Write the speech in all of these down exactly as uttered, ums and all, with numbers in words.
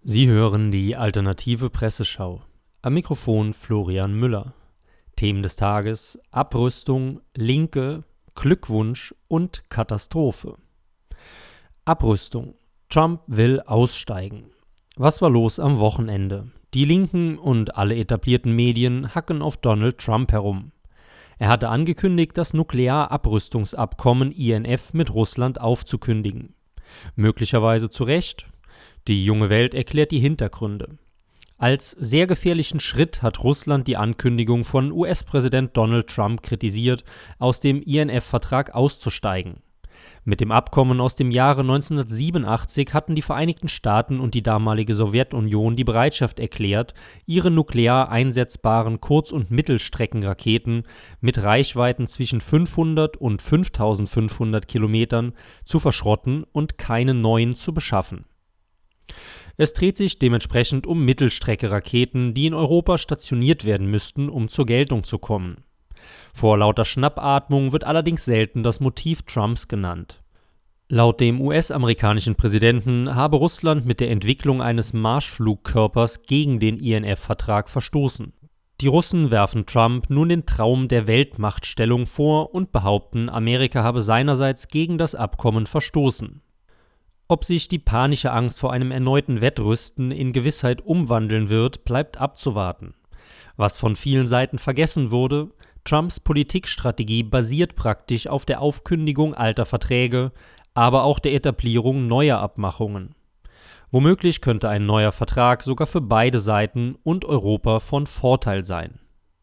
Sie hören die Alternative Presseschau. Am Mikrofon Florian Müller. Themen des Tages: Abrüstung, Linke, Glückwunsch und Katastrophe. Abrüstung. Trump will aussteigen. Was war los am Wochenende? Die Linken und alle etablierten Medien hacken auf Donald Trump herum. Er hatte angekündigt, das Nuklearabrüstungsabkommen I N F mit Russland aufzukündigen. Möglicherweise zu Recht. Die junge Welt erklärt die Hintergründe. Als sehr gefährlichen Schritt hat Russland die Ankündigung von U S-Präsident Donald Trump kritisiert, aus dem I N F-Vertrag auszusteigen. Mit dem Abkommen aus dem Jahre neunzehnhundertsiebenundachtzig hatten die Vereinigten Staaten und die damalige Sowjetunion die Bereitschaft erklärt, ihre nuklear einsetzbaren Kurz- und Mittelstreckenraketen mit Reichweiten zwischen fünfhundert und fünftausendfünfhundert Kilometern zu verschrotten und keine neuen zu beschaffen. Es dreht sich dementsprechend um Mittelstrecke-Raketen, die in Europa stationiert werden müssten, um zur Geltung zu kommen. Vor lauter Schnappatmung wird allerdings selten das Motiv Trumps genannt. Laut dem U S-amerikanischen Präsidenten habe Russland mit der Entwicklung eines Marschflugkörpers gegen den I N F-Vertrag verstoßen. Die Russen werfen Trump nun den Traum der Weltmachtstellung vor und behaupten, Amerika habe seinerseits gegen das Abkommen verstoßen. Ob sich die panische Angst vor einem erneuten Wettrüsten in Gewissheit umwandeln wird, bleibt abzuwarten. Was von vielen Seiten vergessen wurde: Trumps Politikstrategie basiert praktisch auf der Aufkündigung alter Verträge, aber auch der Etablierung neuer Abmachungen. Womöglich könnte ein neuer Vertrag sogar für beide Seiten und Europa von Vorteil sein.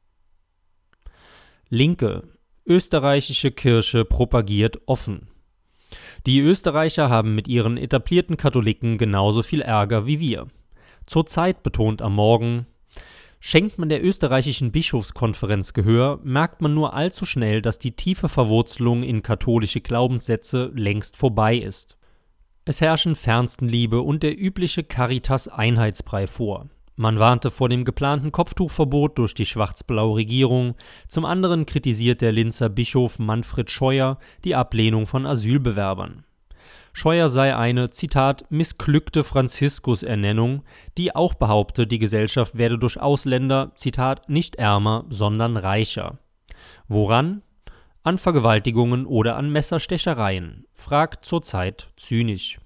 Linke. Österreichische Kirche propagiert offen. Die Österreicher haben mit ihren etablierten Katholiken genauso viel Ärger wie wir. Zurzeit betont am Morgen: Schenkt man der österreichischen Bischofskonferenz Gehör, merkt man nur allzu schnell, dass die tiefe Verwurzelung in katholische Glaubenssätze längst vorbei ist. Es herrschen Fernstenliebe und der übliche Caritas-Einheitsbrei vor. Man warnte vor dem geplanten Kopftuchverbot durch die schwarz-blaue Regierung. Zum anderen kritisiert der Linzer Bischof Manfred Scheuer die Ablehnung von Asylbewerbern. Scheuer sei eine, Zitat, missglückte Franziskus-Ernennung, die auch behaupte, die Gesellschaft werde durch Ausländer, Zitat, nicht ärmer, sondern reicher. Woran? An Vergewaltigungen oder an Messerstechereien, fragt zurzeit zynisch.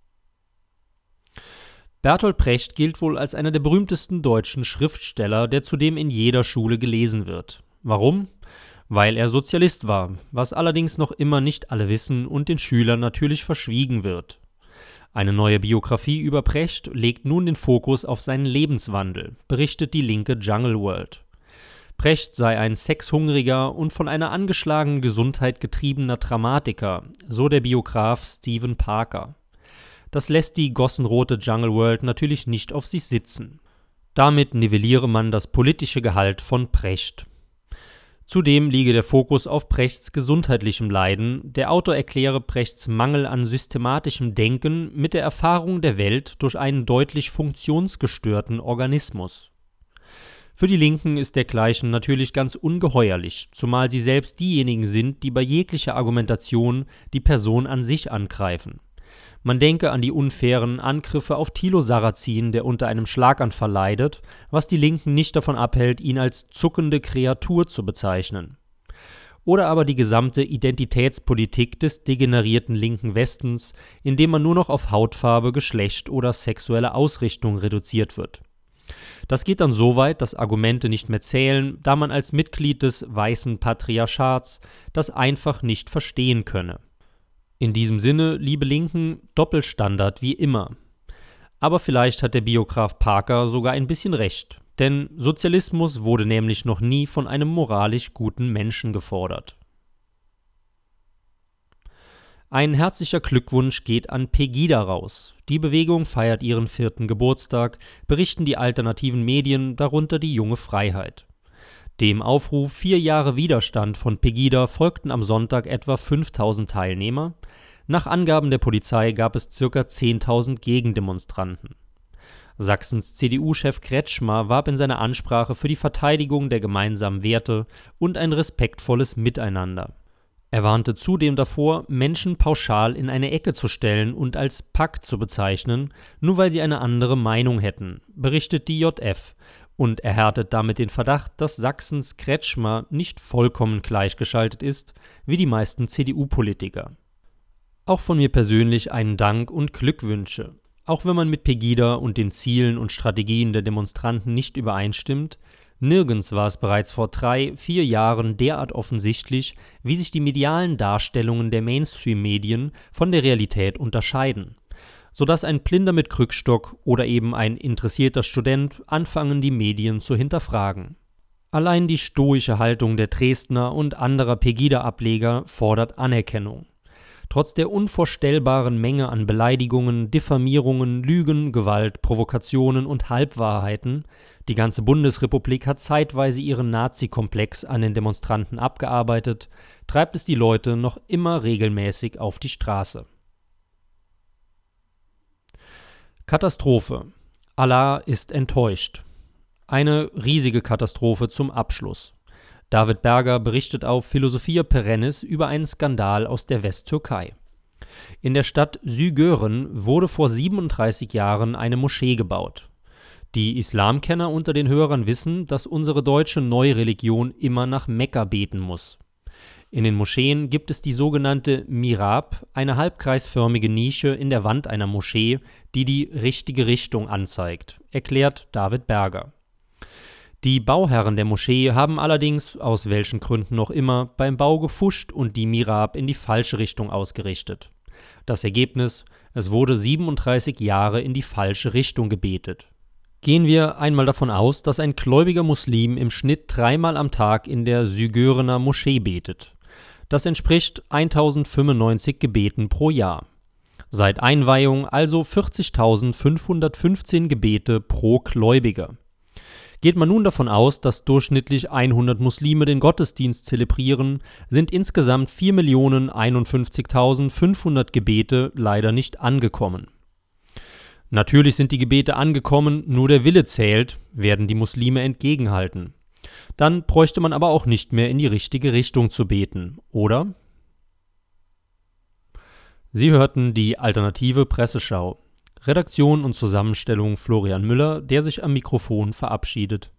Bertolt Brecht gilt wohl als einer der berühmtesten deutschen Schriftsteller, der zudem in jeder Schule gelesen wird. Warum? Weil er Sozialist war, was allerdings noch immer nicht alle wissen und den Schülern natürlich verschwiegen wird. Eine neue Biografie über Brecht legt nun den Fokus auf seinen Lebenswandel, berichtet die linke Jungle World. Brecht sei ein sexhungriger und von einer angeschlagenen Gesundheit getriebener Dramatiker, so der Biograf Stephen Parker. Das lässt die gossenrote Jungle World natürlich nicht auf sich sitzen. Damit nivelliere man das politische Gehalt von Brecht. Zudem liege der Fokus auf Brechts gesundheitlichem Leiden. Der Autor erkläre Brechts Mangel an systematischem Denken mit der Erfahrung der Welt durch einen deutlich funktionsgestörten Organismus. Für die Linken ist dergleichen natürlich ganz ungeheuerlich, zumal sie selbst diejenigen sind, die bei jeglicher Argumentation die Person an sich angreifen. Man denke an die unfairen Angriffe auf Thilo Sarrazin, der unter einem Schlaganfall leidet, was die Linken nicht davon abhält, ihn als zuckende Kreatur zu bezeichnen. Oder aber die gesamte Identitätspolitik des degenerierten linken Westens, indem man nur noch auf Hautfarbe, Geschlecht oder sexuelle Ausrichtung reduziert wird. Das geht dann so weit, dass Argumente nicht mehr zählen, da man als Mitglied des weißen Patriarchats das einfach nicht verstehen könne. In diesem Sinne, liebe Linken, Doppelstandard wie immer. Aber vielleicht hat der Biograf Parker sogar ein bisschen recht, denn Sozialismus wurde nämlich noch nie von einem moralisch guten Menschen gefordert. Ein herzlicher Glückwunsch geht an Pegida raus. Die Bewegung feiert ihren vierten Geburtstag, berichten die alternativen Medien, darunter die Junge Freiheit. Dem Aufruf Vier Jahre Widerstand von Pegida folgten am Sonntag etwa fünftausend Teilnehmer. Nach Angaben der Polizei gab es ca. zehntausend Gegendemonstranten. Sachsens C D U-Chef Kretschmer warb in seiner Ansprache für die Verteidigung der gemeinsamen Werte und ein respektvolles Miteinander. Er warnte zudem davor, Menschen pauschal in eine Ecke zu stellen und als Pack zu bezeichnen, nur weil sie eine andere Meinung hätten, berichtet die J F, und erhärtet damit den Verdacht, dass Sachsens Kretschmer nicht vollkommen gleichgeschaltet ist, wie die meisten C D U-Politiker. Auch von mir persönlich einen Dank und Glückwünsche. Auch wenn man mit Pegida und den Zielen und Strategien der Demonstranten nicht übereinstimmt, nirgends war es bereits vor drei, vier Jahren derart offensichtlich, wie sich die medialen Darstellungen der Mainstream-Medien von der Realität unterscheiden, sodass ein Blinder mit Krückstock oder eben ein interessierter Student anfangen, die Medien zu hinterfragen. Allein die stoische Haltung der Dresdner und anderer Pegida-Ableger fordert Anerkennung. Trotz der unvorstellbaren Menge an Beleidigungen, Diffamierungen, Lügen, Gewalt, Provokationen und Halbwahrheiten, die ganze Bundesrepublik hat zeitweise ihren Nazi-Komplex an den Demonstranten abgearbeitet, treibt es die Leute noch immer regelmäßig auf die Straße. Katastrophe. Allah ist enttäuscht. Eine riesige Katastrophe zum Abschluss. David Berger berichtet auf Philosophia Perennis über einen Skandal aus der Westtürkei. In der Stadt Sügören wurde vor siebenunddreißig Jahren eine Moschee gebaut. Die Islamkenner unter den Hörern wissen, dass unsere deutsche Neureligion immer nach Mekka beten muss. In den Moscheen gibt es die sogenannte Mihrab, eine halbkreisförmige Nische in der Wand einer Moschee, die die richtige Richtung anzeigt, erklärt David Berger. Die Bauherren der Moschee haben allerdings, aus welchen Gründen noch immer, beim Bau gefuscht und die Mihrab in die falsche Richtung ausgerichtet. Das Ergebnis: Es wurde siebenunddreißig Jahre in die falsche Richtung gebetet. Gehen wir einmal davon aus, dass ein gläubiger Muslim im Schnitt dreimal am Tag in der Sügörener Moschee betet. Das entspricht eintausendfünfundneunzig Gebeten pro Jahr. Seit Einweihung also vierzigtausendfünfhundertfünfzehn Gebete pro Gläubiger. Geht man nun davon aus, dass durchschnittlich hundert Muslime den Gottesdienst zelebrieren, sind insgesamt vier Millionen einundfünfzigtausendfünfhundert Gebete leider nicht angekommen. Natürlich sind die Gebete angekommen, nur der Wille zählt, werden die Muslime entgegenhalten. Dann bräuchte man aber auch nicht mehr in die richtige Richtung zu beten, oder? Sie hörten die alternative Presseschau. Redaktion und Zusammenstellung Florian Müller, der sich am Mikrofon verabschiedet.